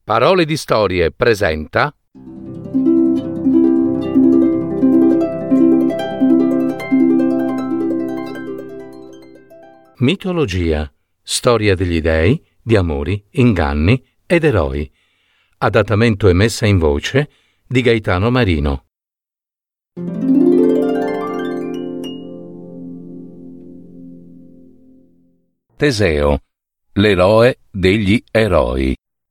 Parole di Storie presenta Mitologia, storia degli dei, di amori, inganni ed eroi. Adattamento e messa in voce di Gaetano Marino. Teseo, l'eroe degli eroi.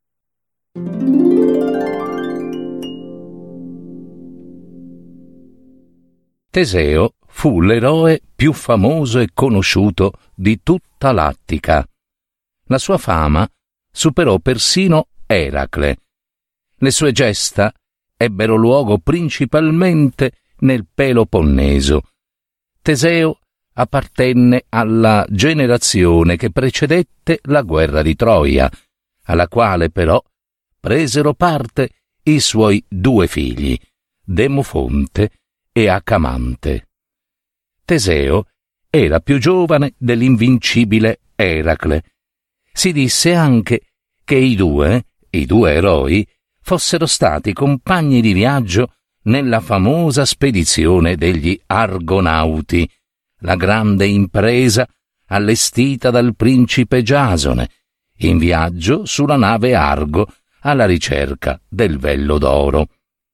Teseo fu l'eroe più famoso e conosciuto di tutta l'Attica. La sua fama superò persino Eracle. Le sue gesta ebbero luogo principalmente nel Peloponneso. Teseo appartenne alla generazione che precedette la guerra di Troia, alla quale però presero parte i suoi due figli, Demofonte e Acamante. Teseo era più giovane dell'invincibile Eracle. Si disse anche che i due eroi, fossero stati compagni di viaggio nella famosa spedizione degli Argonauti, la grande impresa allestita dal principe Giasone, in viaggio sulla nave Argo alla ricerca del vello d'oro.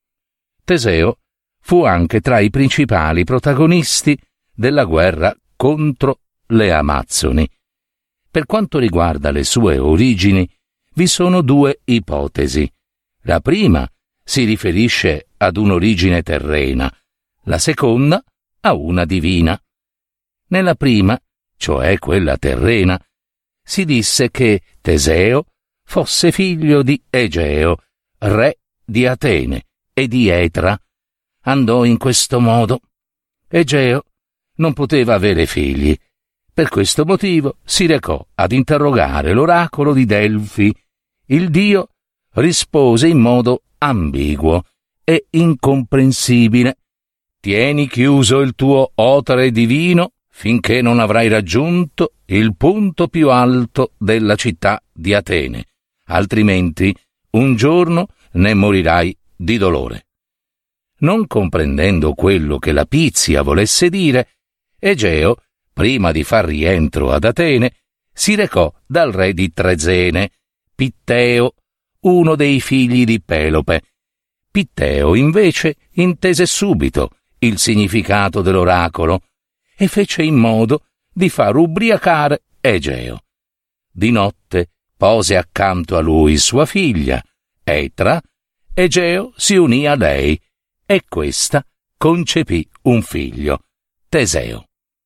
Teseo fu anche tra i principali protagonisti della guerra contro le Amazzoni. Per quanto riguarda le sue origini, vi sono due ipotesi. La prima si riferisce ad un'origine terrena, la seconda a una divina. Nella prima, cioè quella terrena, si disse che Teseo fosse figlio di Egeo, re di Atene e di Etra. Andò in questo modo. Egeo non poteva avere figli. Per questo motivo si recò ad interrogare l'oracolo di Delfi. Il dio rispose in modo ambiguo e incomprensibile: «Tieni chiuso il tuo otere divino finché non avrai raggiunto il punto più alto della città di Atene, altrimenti un giorno ne morirai di dolore». Non comprendendo quello che la Pizia volesse dire, Egeo, prima di far rientro ad Atene, si recò dal re di Trezene, Pitteo, uno dei figli di Pelope. Pitteo, invece, intese subito il significato dell'oracolo e fece in modo di far ubriacare Egeo. Di notte pose accanto a lui sua figlia, Etra. Egeo si unì a lei e questa concepì un figlio, Teseo.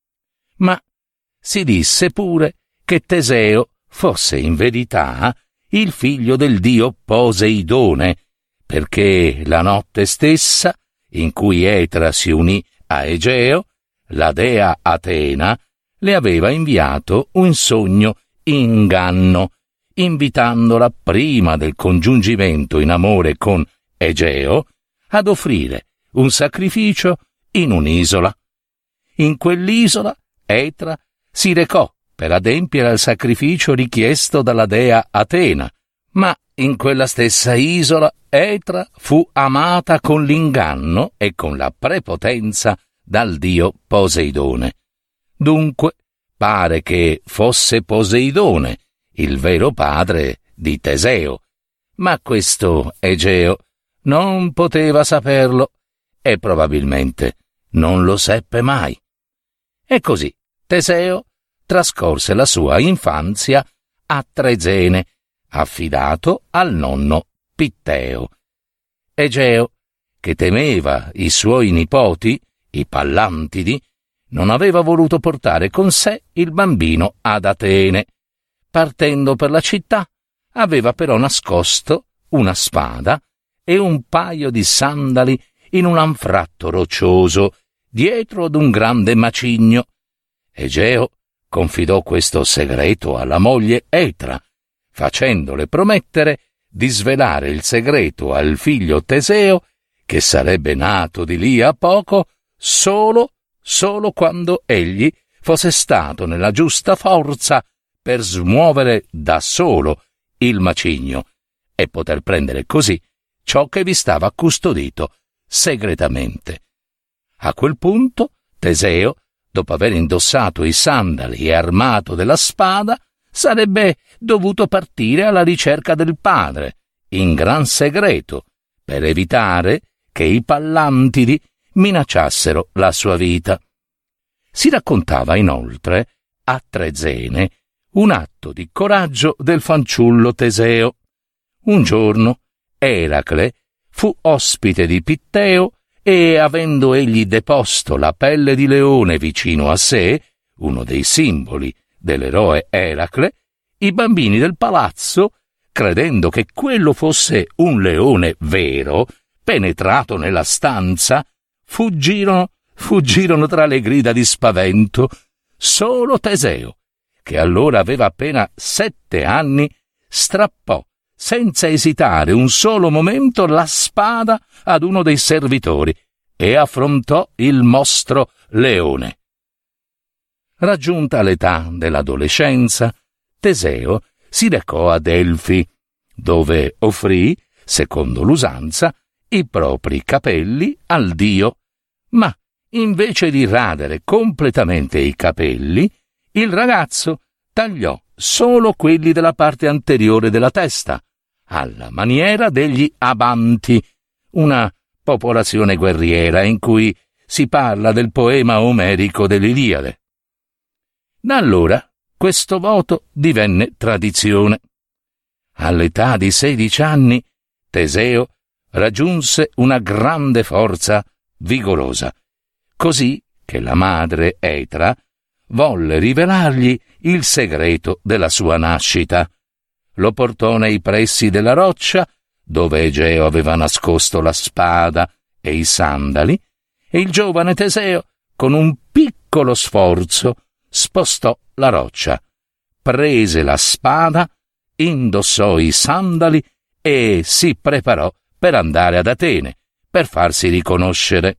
Ma si disse pure che Teseo fosse in verità il figlio del dio Poseidone, perché la notte stessa in cui Etra si unì a Egeo, la dea Atena le aveva inviato un sogno inganno, invitandola prima del congiungimento in amore con Egeo ad offrire un sacrificio in un'isola. In quell'isola Etra si recò per adempiere al sacrificio richiesto dalla dea Atena, ma in quella stessa isola Etra fu amata con l'inganno e con la prepotenza dal dio Poseidone. Dunque pare che fosse Poseidone il vero padre di Teseo, ma questo Egeo non poteva saperlo e probabilmente non lo seppe mai. E così Teseo trascorse la sua infanzia a Trezene, affidato al nonno Pitteo. Egeo, che temeva i suoi nipoti, i Pallantidi, non aveva voluto portare con sé il bambino ad Atene. Partendo per la città, aveva però nascosto una spada e un paio di sandali in un anfratto roccioso, dietro ad un grande macigno. Egeo confidò questo segreto alla moglie Etra, facendole promettere di svelare il segreto al figlio Teseo, che sarebbe nato di lì a poco, solo quando egli fosse stato nella giusta forza per smuovere da solo il macigno e poter prendere così ciò che vi stava custodito segretamente. A quel punto Teseo, dopo aver indossato i sandali e armato della spada, sarebbe dovuto partire alla ricerca del padre, in gran segreto, per evitare che i Pallantidi minacciassero la sua vita. Si raccontava inoltre, a Trezene, un atto di coraggio del fanciullo Teseo. Un giorno Eracle fu ospite di Pitteo e, avendo egli deposto la pelle di leone vicino a sé, uno dei simboli dell'eroe Eracle, i bambini del palazzo, credendo che quello fosse un leone vero, penetrato nella stanza, fuggirono tra le grida di spavento. Solo Teseo, che allora aveva appena 7 anni, strappò senza esitare un solo momento la spada ad uno dei servitori e affrontò il mostro leone. Raggiunta l'età dell'adolescenza, Teseo si recò a Delfi, dove offrì, secondo l'usanza, i propri capelli al dio, ma invece di radere completamente i capelli, il ragazzo tagliò solo quelli della parte anteriore della testa, alla maniera degli Abanti, una popolazione guerriera in cui si parla del poema omerico dell'Iliade. Da allora questo voto divenne tradizione. All'età di 16 anni Teseo raggiunse una grande forza vigorosa, così che la madre Etra volle rivelargli il segreto della sua nascita. Lo portò nei pressi della roccia, dove Egeo aveva nascosto la spada e i sandali, e il giovane Teseo, con un piccolo sforzo, spostò la roccia, prese la spada, indossò i sandali e si preparò per andare ad Atene, per farsi riconoscere.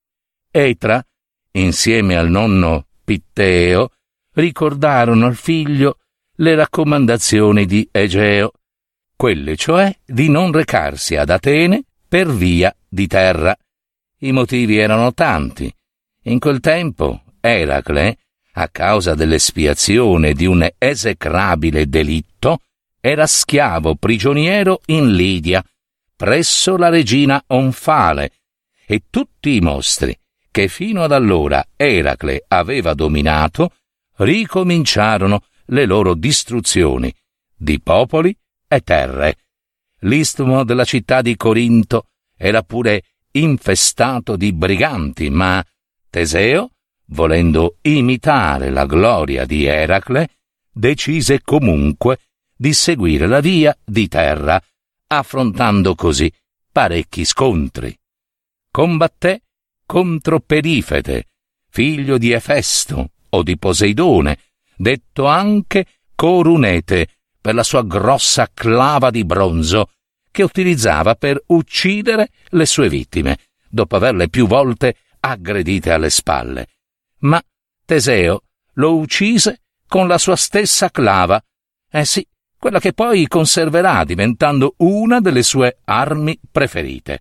Etra, insieme al nonno Pitteo, ricordarono al figlio le raccomandazioni di Egeo, quelle cioè di non recarsi ad Atene per via di terra. I motivi erano tanti. In quel tempo Eracle, a causa dell'espiazione di un esecrabile delitto, era schiavo prigioniero in Lidia, presso la regina Onfale, e tutti i mostri che fino ad allora Eracle aveva dominato ricominciarono le loro distruzioni di popoli e terre. L'istmo della città di Corinto era pure infestato di briganti, ma Teseo, volendo imitare la gloria di Eracle, decise comunque di seguire la via di terra, affrontando così parecchi scontri. Combatté contro Perifete, figlio di Efesto o di Poseidone, detto anche Corunete per la sua grossa clava di bronzo che utilizzava per uccidere le sue vittime, dopo averle più volte aggredite alle spalle. Ma Teseo lo uccise con la sua stessa clava, sì, quella che poi conserverà diventando una delle sue armi preferite.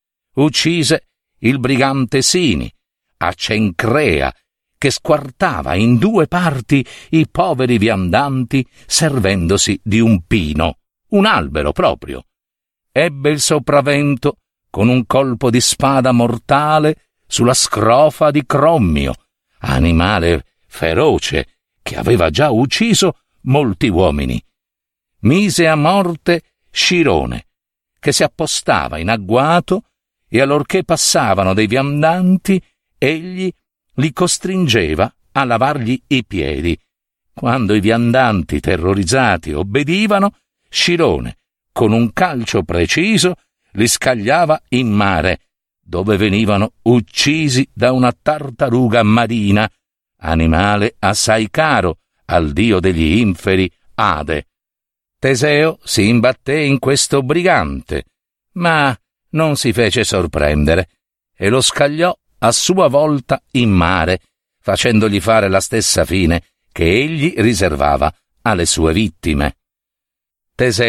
Uccise il brigante Sini, a Cencrea, che squartava in 2 parti i poveri viandanti servendosi di un pino, un albero proprio. Ebbe il sopravvento con un colpo di spada mortale sulla scrofa di Crommio, animale feroce che aveva già ucciso molti uomini. Mise a morte Scirone, che si appostava in agguato e allorché passavano dei viandanti, egli li costringeva a lavargli i piedi. Quando i viandanti terrorizzati obbedivano, Scirone, con un calcio preciso, li scagliava in mare, dove venivano uccisi da una tartaruga marina, animale assai caro al dio degli inferi Ade. Teseo si imbatté in questo brigante, ma non si fece sorprendere e lo scagliò a sua volta in mare, facendogli fare la stessa fine che egli riservava alle sue vittime. Teseo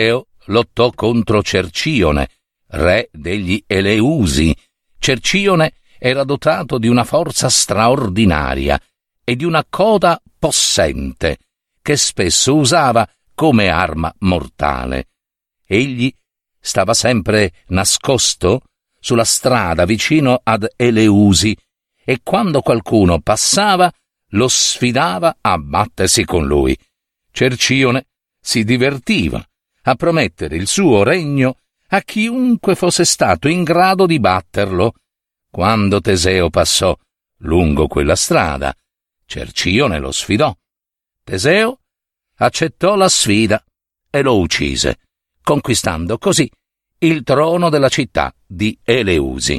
lottò contro Cercione, re degli Eleusi. Cercione era dotato di una forza straordinaria e di una coda possente, che spesso usava come arma mortale. Egli stava sempre nascosto sulla strada vicino ad Eleusi e quando qualcuno passava lo sfidava a battersi con lui. Cercione si divertiva a promettere il suo regno a chiunque fosse stato in grado di batterlo. Quando Teseo passò lungo quella strada, Cercione lo sfidò. Teseo accettò la sfida e lo uccise, conquistando così il trono della città di Eleusi.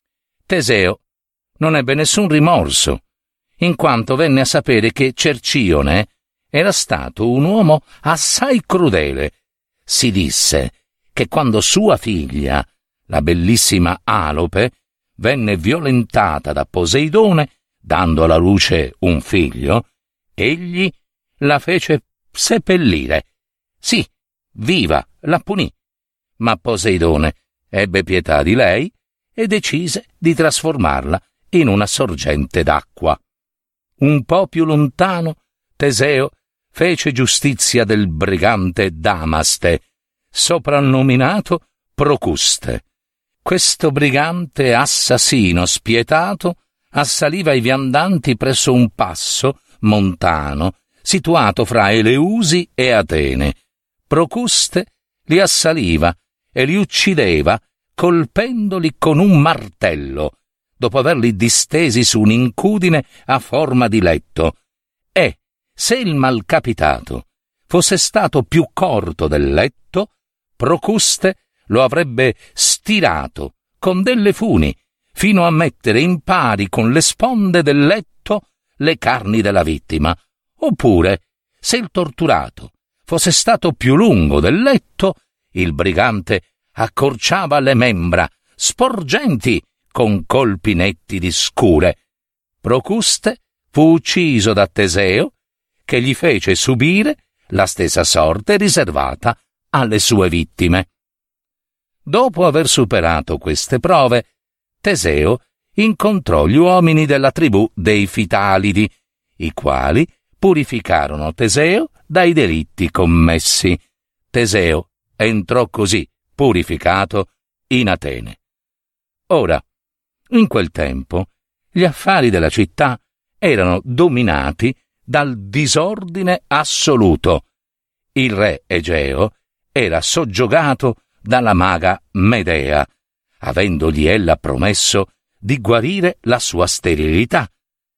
Teseo non ebbe nessun rimorso, in quanto venne a sapere che Cercione era stato un uomo assai crudele. Si disse che quando sua figlia, la bellissima Alope, venne violentata da Poseidone, dando alla luce un figlio, egli la fece seppellire. Sì, viva, la punì. Ma Poseidone ebbe pietà di lei e decise di trasformarla in una sorgente d'acqua. Un po' più lontano, Teseo fece giustizia del brigante Damaste, soprannominato Procuste. Questo brigante assassino spietato assaliva i viandanti presso un passo montano situato fra Eleusi e Atene. Procuste li assaliva e li uccideva colpendoli con un martello, dopo averli distesi su un'incudine a forma di letto. E, se il malcapitato fosse stato più corto del letto, Procuste lo avrebbe stirato con delle funi, fino a mettere in pari con le sponde del letto le carni della vittima. Oppure, se il torturato fosse stato più lungo del letto, il brigante accorciava le membra, sporgenti con colpi netti di scure. Procuste fu ucciso da Teseo, che gli fece subire la stessa sorte riservata alle sue vittime. Dopo aver superato queste prove, Teseo incontrò gli uomini della tribù dei Fitalidi, i quali purificarono Teseo dai delitti commessi. Teseo entrò così, purificato, in Atene. Ora, in quel tempo, gli affari della città erano dominati dal disordine assoluto. Il re Egeo era soggiogato dalla maga Medea, avendogli ella promesso di guarire la sua sterilità.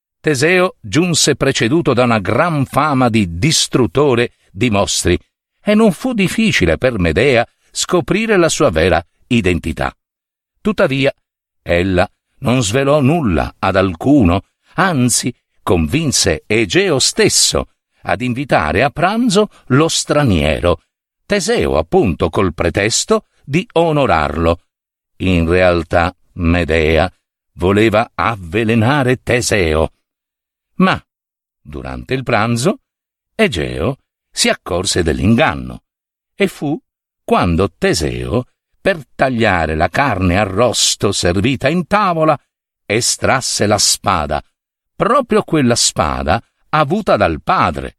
Teseo giunse preceduto da una gran fama di distruttore di mostri e non fu difficile per Medea scoprire la sua vera identità. Tuttavia, ella non svelò nulla ad alcuno, anzi convinse Egeo stesso ad invitare a pranzo lo straniero, Teseo appunto col pretesto di onorarlo. In realtà Medea voleva avvelenare Teseo. Ma, durante il pranzo, Egeo si accorse dell'inganno e fu quando Teseo, per tagliare la carne arrosto servita in tavola, estrasse la spada, proprio quella spada avuta dal padre.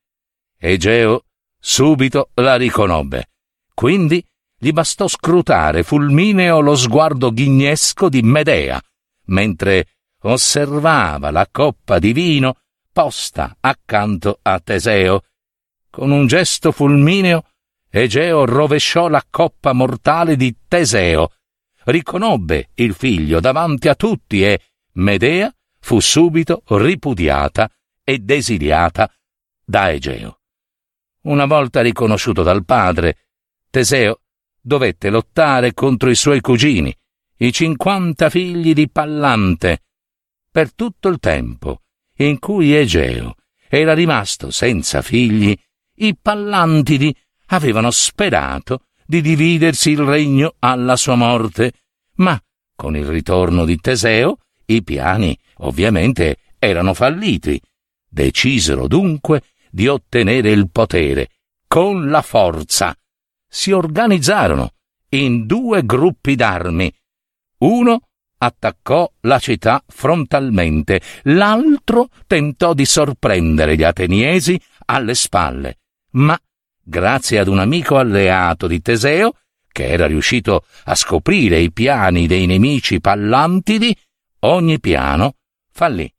Egeo subito la riconobbe, quindi gli bastò scrutare fulmineo lo sguardo ghignesco di Medea, mentre osservava la coppa di vino posta accanto a Teseo. Con un gesto fulmineo, Egeo rovesciò la coppa mortale di Teseo, riconobbe il figlio davanti a tutti e Medea fu subito ripudiata e esiliata da Egeo. Una volta riconosciuto dal padre, Teseo dovette lottare contro i suoi cugini, i 50 figli di Pallante. Per tutto il tempo in cui Egeo era rimasto senza figli, i Pallantidi avevano sperato di dividersi il regno alla sua morte, ma con il ritorno di Teseo i piani ovviamente erano falliti. Decisero dunque di ottenere il potere con la forza. si organizzarono in 2 gruppi d'armi. Uno attaccò la città frontalmente, l'altro tentò di sorprendere gli ateniesi alle spalle, ma grazie ad un amico alleato di Teseo, che era riuscito a scoprire i piani dei nemici Pallantidi, ogni piano fallì.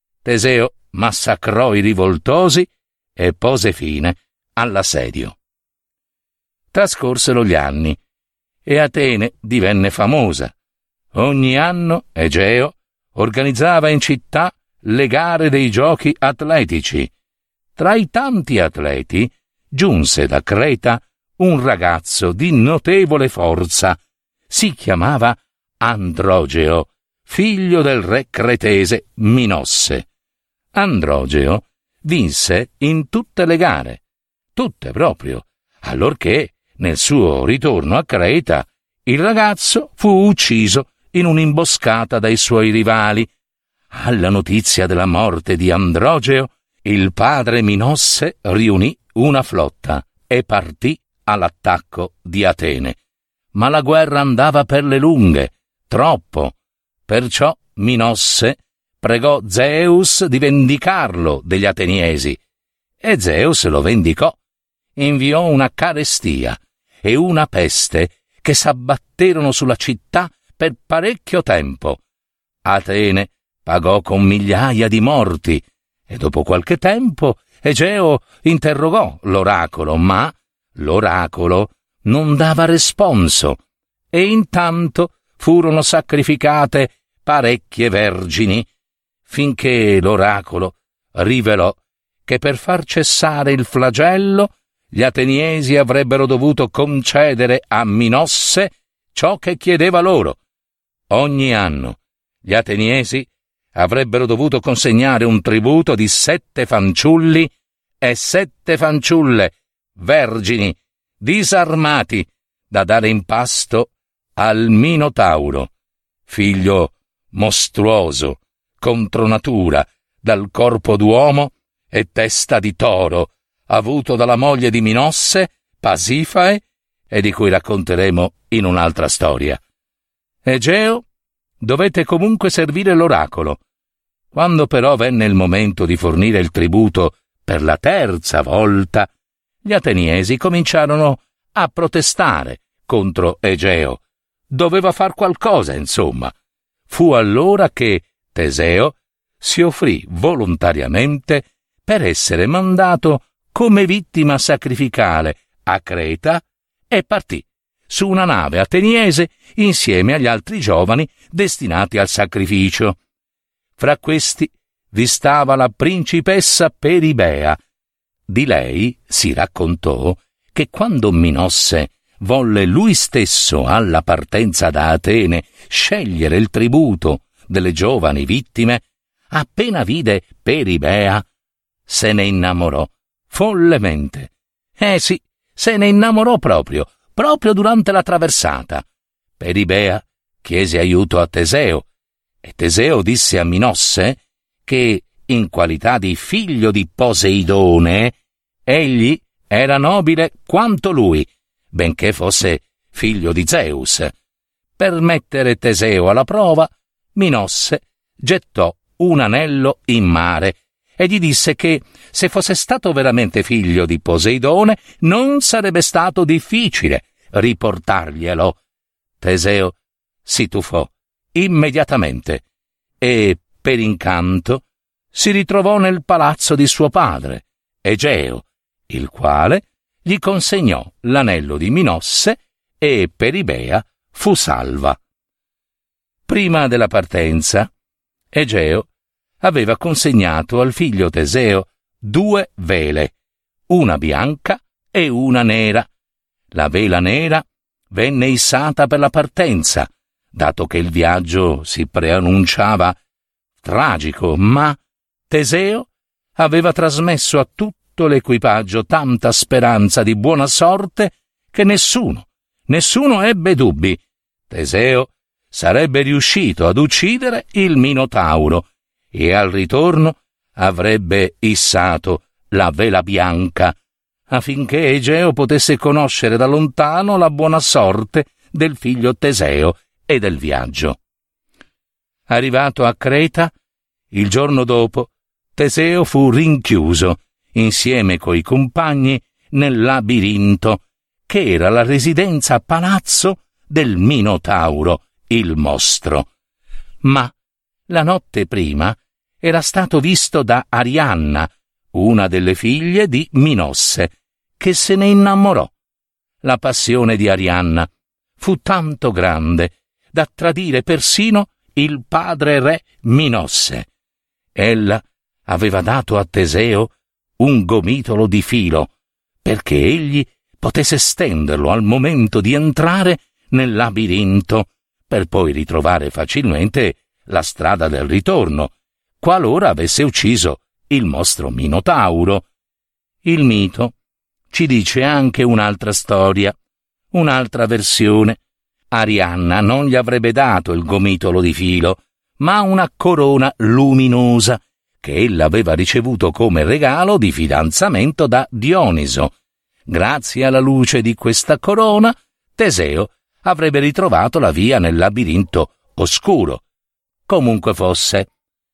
Teseo massacrò i rivoltosi e pose fine all'assedio. Trascorsero gli anni e Atene divenne famosa. Ogni anno Egeo organizzava in città le gare dei giochi atletici. Tra i tanti atleti giunse da Creta un ragazzo di notevole forza. Si chiamava Androgeo, figlio del re cretese Minosse. Androgeo vinse in tutte le gare, tutte proprio, allorché nel suo ritorno a Creta il ragazzo fu ucciso in un'imboscata dai suoi rivali. Alla notizia della morte di Androgeo, il padre Minosse riunì una flotta e partì all'attacco di Atene. Ma la guerra andava per le lunghe, troppo. Perciò Minosse pregò Zeus di vendicarlo degli ateniesi. E Zeus lo vendicò. Inviò una carestia e una peste che s'abbatterono sulla città per parecchio tempo. Atene pagò con migliaia di morti e dopo qualche tempo Egeo interrogò l'oracolo, ma l'oracolo non dava responso e intanto furono sacrificate parecchie vergini, finché l'oracolo rivelò che per far cessare il flagello gli ateniesi avrebbero dovuto concedere a Minosse ciò che chiedeva loro. Ogni anno gli ateniesi avrebbero dovuto consegnare un tributo di 7 fanciulli e 7 fanciulle, vergini, disarmati, da dare in pasto al Minotauro, figlio mostruoso, contro natura, dal corpo d'uomo e testa di toro, avuto dalla moglie di Minosse, Pasifae, e di cui racconteremo in un'altra storia. Egeo dovette comunque servire l'oracolo. Quando però venne il momento di fornire il tributo per la 3ª volta, gli ateniesi cominciarono a protestare contro Egeo. Doveva far qualcosa, insomma. Fu allora che Teseo si offrì volontariamente per essere mandato come vittima sacrificale a Creta e partì su una nave ateniese insieme agli altri giovani destinati al sacrificio. Fra questi vi stava la principessa Peribea. Di lei si raccontò che quando Minosse volle lui stesso alla partenza da Atene scegliere il tributo delle giovani vittime, appena vide Peribea, se ne innamorò follemente. Sì, se ne innamorò proprio durante la traversata. Peribea chiese aiuto a Teseo, e Teseo disse a Minosse che, in qualità di figlio di Poseidone, egli era nobile quanto lui, benché fosse figlio di Zeus. Per mettere Teseo alla prova, Minosse gettò un anello in mare e gli disse che, se fosse stato veramente figlio di Poseidone, non sarebbe stato difficile riportarglielo. Teseo si tuffò immediatamente e, per incanto, si ritrovò nel palazzo di suo padre, Egeo, il quale gli consegnò l'anello di Minosse e Peribea fu salva. Prima della partenza, Egeo aveva consegnato al figlio Teseo 2 vele, una bianca e una nera. La vela nera venne issata per la partenza, dato che il viaggio si preannunciava tragico, ma Teseo aveva trasmesso a tutto l'equipaggio tanta speranza di buona sorte che nessuno ebbe dubbi. Teseo sarebbe riuscito ad uccidere il Minotauro e al ritorno avrebbe issato la vela bianca. affinché Egeo potesse conoscere da lontano la buona sorte del figlio Teseo e del viaggio. Arrivato a Creta, il giorno dopo, Teseo fu rinchiuso, insieme coi compagni, nel labirinto, che era la residenza palazzo del Minotauro, il mostro. Ma la notte prima era stato visto da Arianna, una delle figlie di Minosse, che se ne innamorò. La passione di Arianna fu tanto grande da tradire persino il padre re Minosse. Ella aveva dato a Teseo un gomitolo di filo, perché egli potesse stenderlo al momento di entrare nel labirinto, per poi ritrovare facilmente la strada del ritorno, qualora avesse ucciso il mostro Minotauro. Il mito ci dice anche un'altra storia, un'altra versione. Arianna non gli avrebbe dato il gomitolo di filo, ma una corona luminosa che ella aveva ricevuto come regalo di fidanzamento da Dioniso. Grazie alla luce di questa corona, Teseo avrebbe ritrovato la via nel labirinto oscuro. Comunque fosse,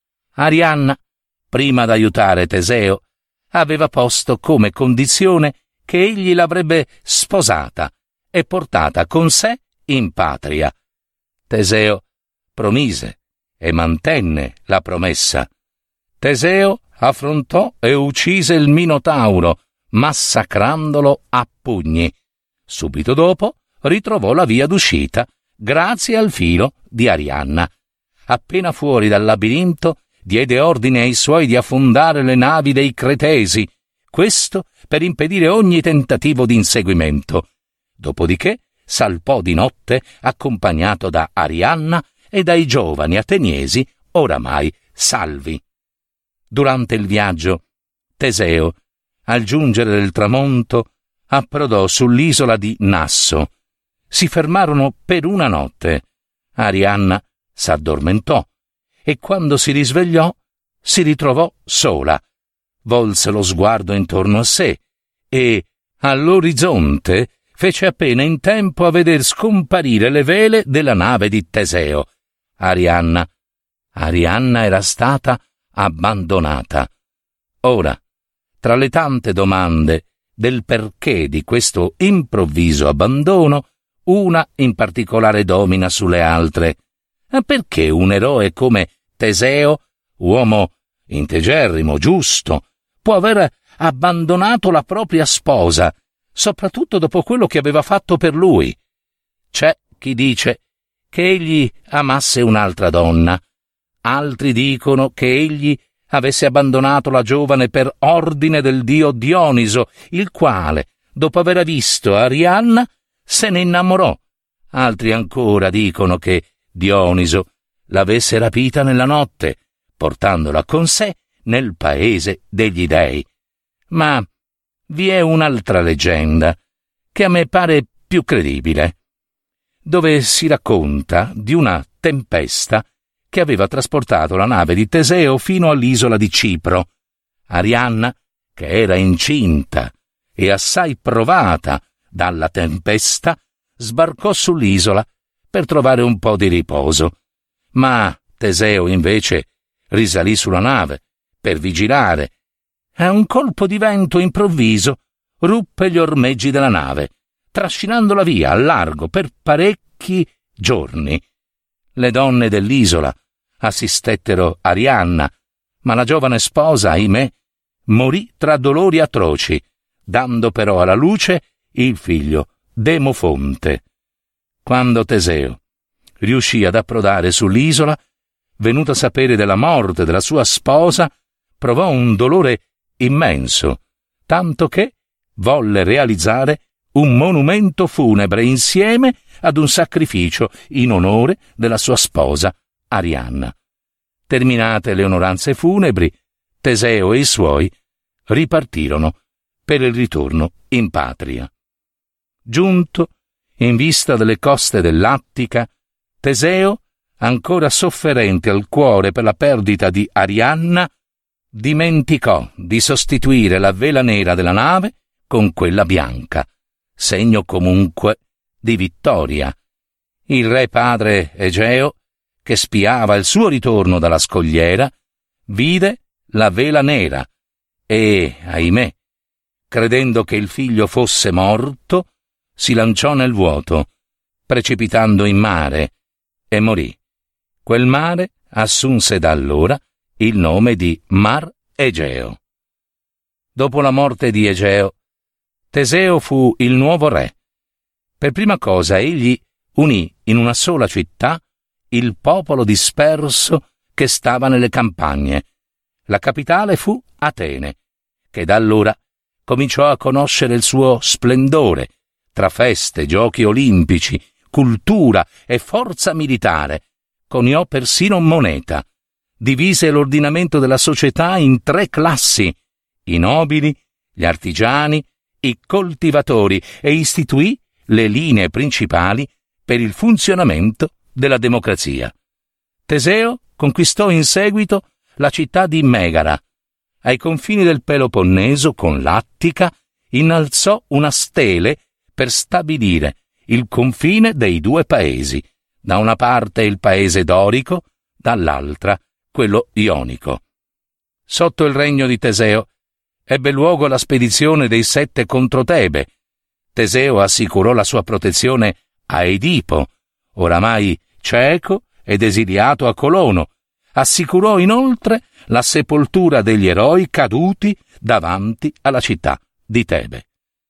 Arianna, prima d'aiutare Teseo, aveva posto come condizione che egli l'avrebbe sposata e portata con sé in patria. Teseo promise e mantenne la promessa. Teseo affrontò e uccise il Minotauro, massacrandolo a pugni. Subito dopo ritrovò la via d'uscita grazie al filo di Arianna. Appena fuori dal labirinto diede ordine ai suoi di affondare le navi dei Cretesi, questo per impedire ogni tentativo di inseguimento. Dopodiché salpò di notte accompagnato da Arianna e dai giovani ateniesi oramai salvi. Durante il viaggio, Teseo, al giungere del tramonto, approdò sull'isola di Nasso. Si fermarono per una notte. Arianna s'addormentò e quando si risvegliò si ritrovò sola. Volse lo sguardo intorno a sé e, all'orizzonte, fece appena in tempo a veder scomparire le vele della nave di Teseo. Arianna era stata abbandonata. Ora, tra le tante domande del perché di questo improvviso abbandono, una in particolare domina sulle altre. Perché un eroe come Teseo, uomo integerrimo, giusto, può aver abbandonato la propria sposa, soprattutto dopo quello che aveva fatto per lui? C'è chi dice che egli amasse un'altra donna, altri dicono che egli avesse abbandonato la giovane per ordine del dio Dioniso, il quale, dopo aver visto Arianna, se ne innamorò. Altri ancora dicono che Dioniso l'avesse rapita nella notte, portandola con sé nel paese degli dei. Ma vi è un'altra leggenda, che a me pare più credibile, dove si racconta di una tempesta che aveva trasportato la nave di Teseo fino all'isola di Cipro. Arianna, che era incinta e assai provata dalla tempesta, sbarcò sull'isola per trovare un po' di riposo. Ma Teseo, invece, risalì sulla nave per vigilare. E un colpo di vento improvviso ruppe gli ormeggi della nave, trascinandola via al largo per parecchi giorni. Le donne dell'isola assistettero Arianna, ma la giovane sposa, ahimè, morì tra dolori atroci, dando però alla luce il figlio Demofonte. Quando Teseo riuscì ad approdare sull'isola, venuto a sapere della morte della sua sposa, provò un dolore immenso, tanto che volle realizzare un monumento funebre insieme ad un sacrificio in onore della sua sposa Arianna. Terminate le onoranze funebri, Teseo e i suoi ripartirono per il ritorno in patria. Giunto in vista delle coste dell'Attica, Teseo, ancora sofferente al cuore per la perdita di Arianna, dimenticò di sostituire la vela nera della nave con quella bianca, segno comunque di vittoria. Il re padre Egeo, che spiava il suo ritorno dalla scogliera, vide la vela nera e, ahimè, credendo che il figlio fosse morto, si lanciò nel vuoto, precipitando in mare, e morì. Quel mare assunse da allora il nome di Mar Egeo. Dopo la morte di Egeo, Teseo fu il nuovo re. Per prima cosa egli unì in una sola città il popolo disperso che stava nelle campagne. La capitale fu Atene, che da allora cominciò a conoscere il suo splendore, tra feste, giochi olimpici, cultura e forza militare. Coniò persino moneta. Divise l'ordinamento della società in 3 classi: i nobili, gli artigiani, i coltivatori, e istituì le linee principali per il funzionamento della democrazia. Teseo conquistò in seguito la città di Megara. Ai confini del Peloponneso, con l'Attica, innalzò una stele per stabilire il confine dei 2 paesi, da una parte il paese dorico, dall'altra quello ionico. Sotto il regno di Teseo ebbe luogo la spedizione dei 7 contro Tebe. Teseo assicurò la sua protezione a Edipo, oramai cieco ed esiliato a Colono. Assicurò inoltre la sepoltura degli eroi caduti davanti alla città di Tebe.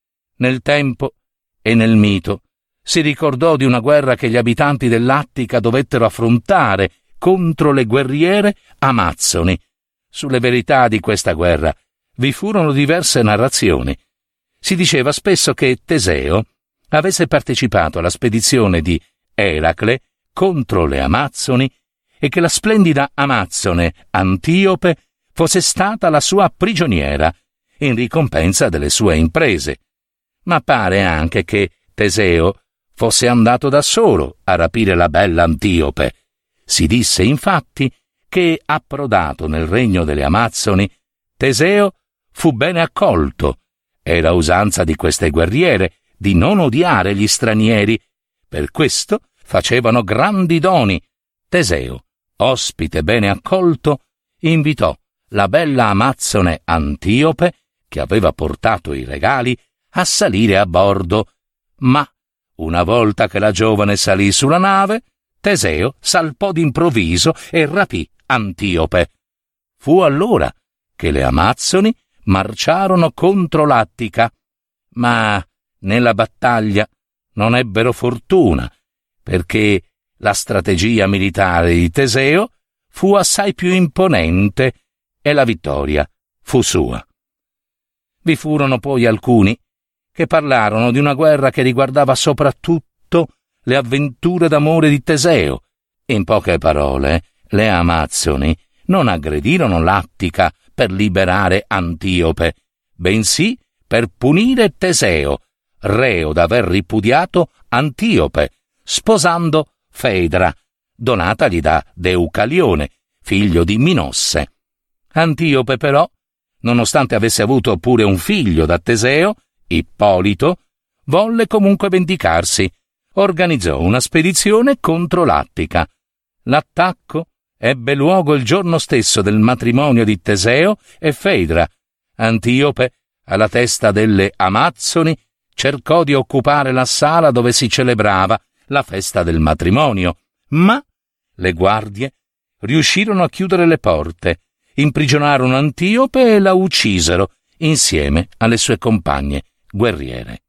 Nel tempo e nel mito si ricordò di una guerra che gli abitanti dell'Attica dovettero affrontare contro le guerriere amazzoni. Sulle verità di questa guerra vi furono diverse narrazioni. Si diceva spesso che Teseo avesse partecipato alla spedizione di Eracle contro le Amazzoni e che la splendida Amazzone Antiope fosse stata la sua prigioniera in ricompensa delle sue imprese. Ma pare anche che Teseo fosse andato da solo a rapire la bella Antiope. Si disse infatti che, approdato nel regno delle Amazzoni, Teseo fu bene accolto. Era usanza di queste guerriere di non odiare gli stranieri. Per questo facevano grandi doni. Teseo, ospite bene accolto, invitò la bella Amazzone Antiope, che aveva portato i regali, a salire a bordo. Ma, una volta che la giovane salì sulla nave, Teseo salpò d'improvviso e rapì Antiope. Fu allora che le Amazzoni marciarono contro l'Attica, ma nella battaglia non ebbero fortuna, perché la strategia militare di Teseo fu assai più imponente e la vittoria fu sua. Vi furono poi alcuni che parlarono di una guerra che riguardava soprattutto le avventure d'amore di Teseo. In poche parole, le Amazzoni non aggredirono l'Attica per liberare Antiope, bensì per punire Teseo, reo d'aver ripudiato Antiope, sposando Fedra, donatagli da Deucalione, figlio di Minosse. Antiope però, nonostante avesse avuto pure un figlio da Teseo, Ippolito, volle comunque vendicarsi. Organizzò una spedizione contro l'Attica. L'attacco ebbe luogo il giorno stesso del matrimonio di Teseo e Fedra. Antiope, alla testa delle Amazzoni, cercò di occupare la sala dove si celebrava la festa del matrimonio, ma le guardie riuscirono a chiudere le porte, imprigionarono Antiope e la uccisero insieme alle sue compagne guerriere.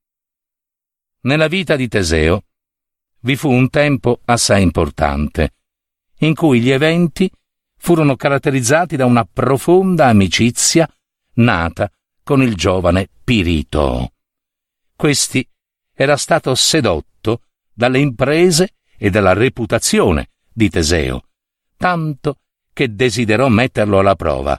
Nella vita di Teseo vi fu un tempo assai importante, in cui gli eventi furono caratterizzati da una profonda amicizia nata con il giovane Pirito. Questi era stato sedotto dalle imprese e dalla reputazione di Teseo, tanto che desiderò metterlo alla prova.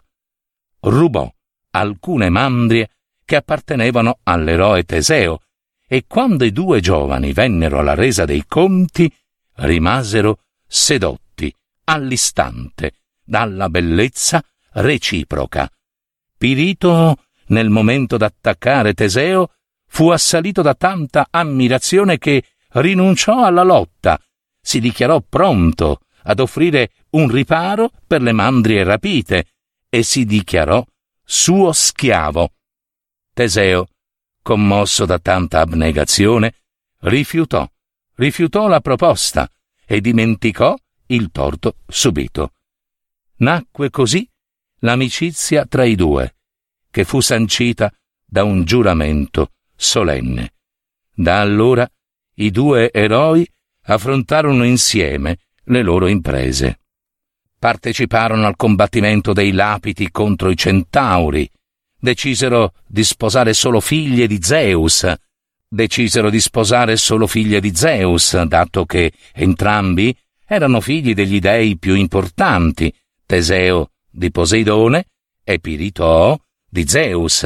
Rubò alcune mandrie che appartenevano all'eroe Teseo, e quando i 2 giovani vennero alla resa dei conti, rimasero sedotti all'istante dalla bellezza reciproca. Pirito nel momento d'attaccare Teseo, fu assalito da tanta ammirazione che rinunciò alla lotta, si dichiarò pronto ad offrire un riparo per le mandrie rapite e si dichiarò suo schiavo. Teseo, commosso da tanta abnegazione, rifiutò la proposta e dimenticò il torto subito. Nacque così l'amicizia tra i due, che fu sancita da un giuramento solenne. Da allora i due eroi affrontarono insieme le loro imprese. Parteciparono al combattimento dei Lapiti contro i Centauri, decisero di sposare solo figlie di Zeus, dato che entrambi erano figli degli dei più importanti, Teseo di Poseidone e Piritoo di Zeus.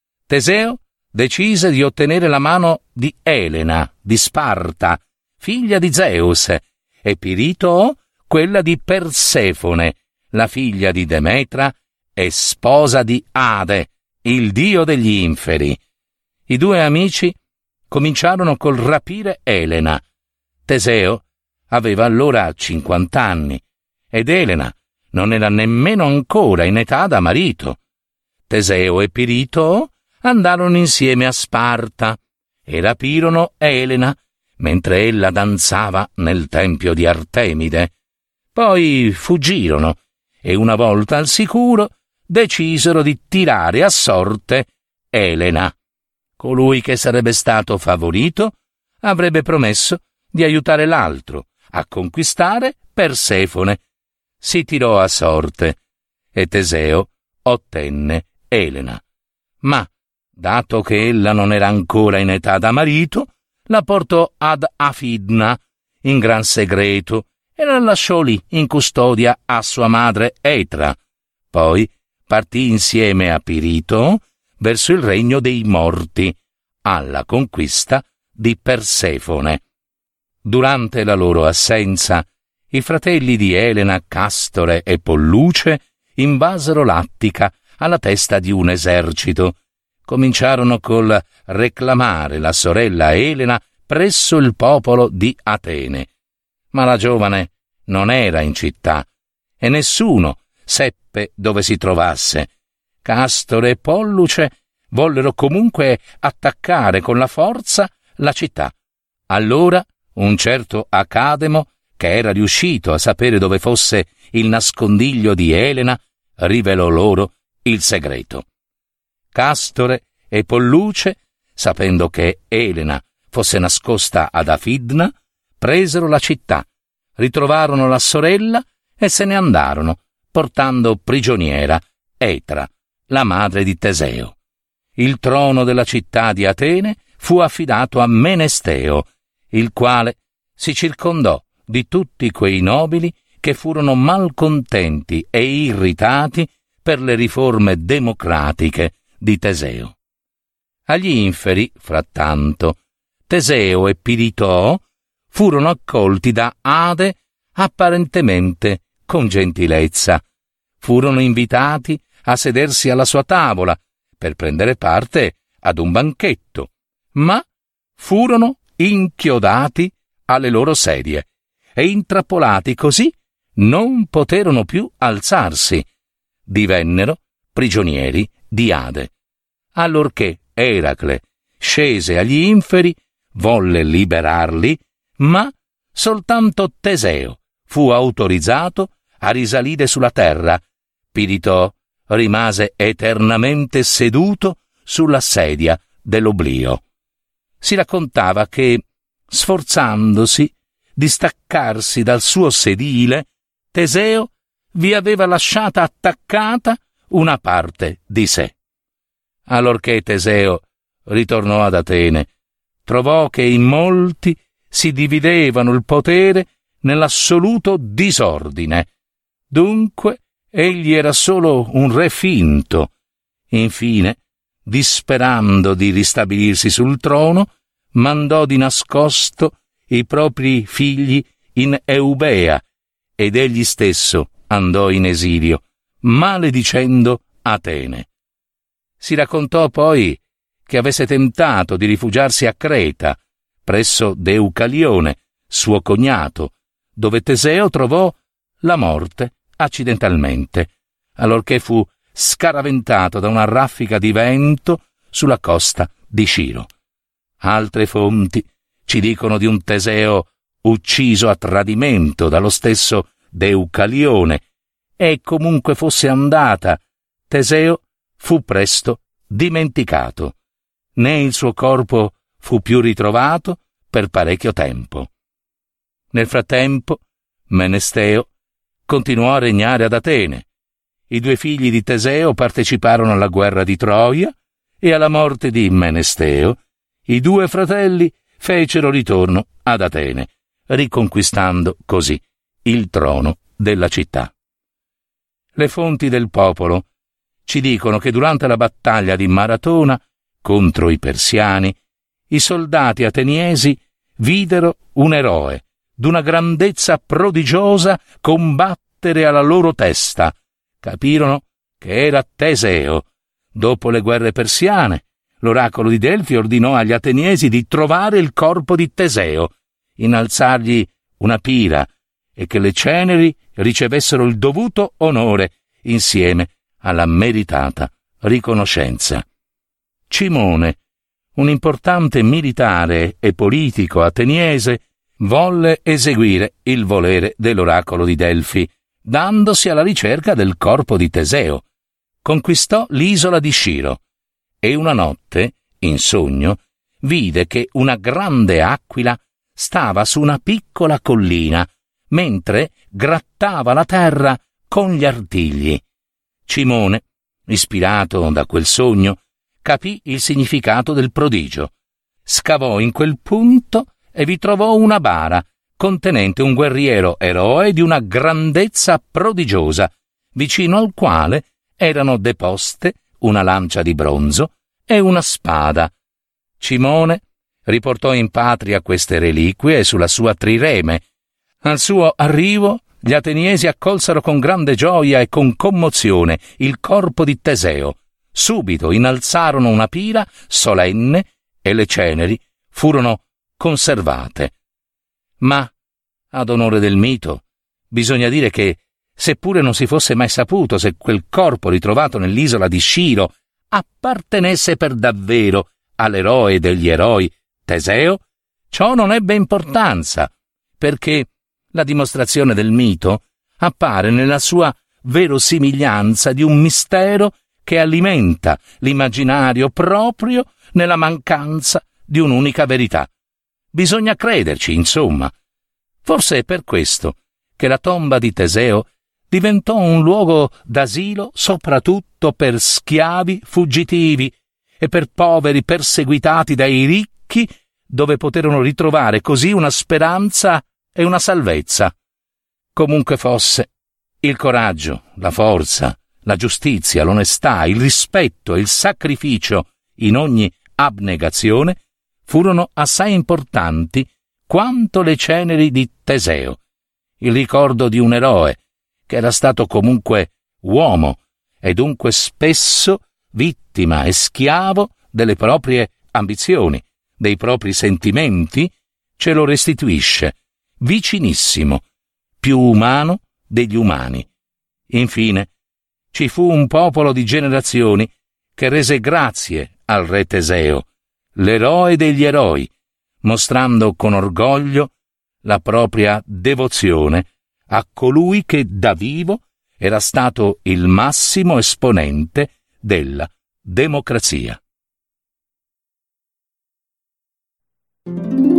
Teseo decise di ottenere la mano di Elena di Sparta, figlia di Zeus, e Piritoo quella di Persefone, la figlia di Demetra e sposa di Ade, il dio degli inferi. I due amici cominciarono col rapire Elena. Teseo aveva allora 50 anni ed Elena non era nemmeno ancora in età da marito. Teseo e Piritoo andarono insieme a Sparta e rapirono Elena mentre ella danzava nel tempio di Artemide. Poi fuggirono e una volta al sicuro decisero di tirare a sorte Elena. Colui che sarebbe stato favorito avrebbe promesso di aiutare l'altro a conquistare Persefone. Si tirò a sorte e Teseo ottenne Elena. Ma, dato che ella non era ancora in età da marito, la portò ad Afidna in gran segreto e la lasciò lì in custodia a sua madre Etra. Poi partì insieme a Piritoo verso il regno dei morti, alla conquista di Persefone. Durante la loro assenza, i fratelli di Elena, Castore e Polluce, invasero l'Attica alla testa di un esercito. Cominciarono col reclamare la sorella Elena presso il popolo di Atene. Ma la giovane non era in città e nessuno seppe dove si trovasse. Castore e Polluce vollero comunque attaccare con la forza la città. Allora un certo Academo, che era riuscito a sapere dove fosse il nascondiglio di Elena, rivelò loro il segreto. Castore e Polluce, sapendo che Elena fosse nascosta ad Afidna, presero la città, ritrovarono la sorella e se ne andarono, portando prigioniera Etra, la madre di Teseo. Il trono della città di Atene fu affidato a Menesteo, il quale si circondò di tutti quei nobili che furono malcontenti e irritati per le riforme democratiche di Teseo. Agli inferi, frattanto, Teseo e Piritoo furono accolti da Ade apparentemente con gentilezza. Furono invitati a sedersi alla sua tavola per prendere parte ad un banchetto, ma furono inchiodati alle loro sedie e intrappolati così non poterono più alzarsi. Divennero prigionieri di Ade. Allorché Eracle scese agli inferi, volle liberarli, ma soltanto Teseo fu autorizzato a risalire sulla terra. Piritoo rimase eternamente seduto sulla sedia dell'oblio. Si raccontava che, sforzandosi di staccarsi dal suo sedile, Teseo vi aveva lasciata attaccata una parte di sé. Allorché Teseo ritornò ad Atene, trovò che in molti si dividevano il potere nell'assoluto disordine. Dunque egli era solo un re finto. Infine, disperando di ristabilirsi sul trono, mandò di nascosto i propri figli in Eubea ed egli stesso andò in esilio, maledicendo Atene. Si raccontò poi che avesse tentato di rifugiarsi a Creta, presso Deucalione, suo cognato, dove Teseo trovò la morte accidentalmente, allorché fu scaraventato da una raffica di vento sulla costa di Sciro. Altre fonti ci dicono di un Teseo ucciso a tradimento dallo stesso Deucalione, e comunque fosse andata, Teseo fu presto dimenticato. Né il suo corpo fu più ritrovato per parecchio tempo. Nel frattempo, Menesteo continuò a regnare ad Atene. I 2 figli di Teseo parteciparono alla guerra di Troia e alla morte di Menesteo i 2 fratelli fecero ritorno ad Atene, riconquistando così il trono della città. Le fonti del popolo ci dicono che durante la battaglia di Maratona contro i persiani, i soldati ateniesi videro un eroe d'una grandezza prodigiosa combattere alla loro testa. Capirono che era Teseo. Dopo le guerre persiane, l'oracolo di Delfi ordinò agli ateniesi di trovare il corpo di Teseo, innalzargli una pira e che le ceneri ricevessero il dovuto onore insieme alla meritata riconoscenza. Cimone, un importante militare e politico ateniese, volle eseguire il volere dell'oracolo di Delfi, dandosi alla ricerca del corpo di Teseo. Conquistò l'isola di Sciro e una notte, in sogno, vide che una grande aquila stava su una piccola collina, mentre grattava la terra con gli artigli. Cimone, ispirato da quel sogno, capì il significato del prodigio. Scavò in quel punto e vi trovò una bara contenente un guerriero eroe di una grandezza prodigiosa, vicino al quale erano deposte una lancia di bronzo e una spada. Cimone riportò in patria queste reliquie sulla sua trireme. Al suo arrivo, gli ateniesi accolsero con grande gioia e con commozione il corpo di Teseo. Subito innalzarono una pira solenne e le ceneri furono conservate. Ma, ad onore del mito, bisogna dire che, seppure non si fosse mai saputo se quel corpo ritrovato nell'isola di Sciro appartenesse per davvero all'eroe degli eroi, Teseo, ciò non ebbe importanza, perché la dimostrazione del mito appare nella sua verosimiglianza di un mistero che alimenta l'immaginario proprio nella mancanza di un'unica verità. Bisogna crederci, insomma. Forse è per questo che la tomba di Teseo diventò un luogo d'asilo soprattutto per schiavi fuggitivi e per poveri perseguitati dai ricchi, dove poterono ritrovare così una speranza e una salvezza. Comunque fosse, il coraggio, la forza, la giustizia, l'onestà, il rispetto e il sacrificio in ogni abnegazione furono assai importanti quanto le ceneri di Teseo, il ricordo di un eroe che era stato comunque uomo e dunque spesso vittima e schiavo delle proprie ambizioni, dei propri sentimenti, ce lo restituisce, vicinissimo, più umano degli umani. Infine, ci fu un popolo di generazioni che rese grazie al re Teseo, l'eroe degli eroi, mostrando con orgoglio la propria devozione a colui che da vivo era stato il massimo esponente della democrazia.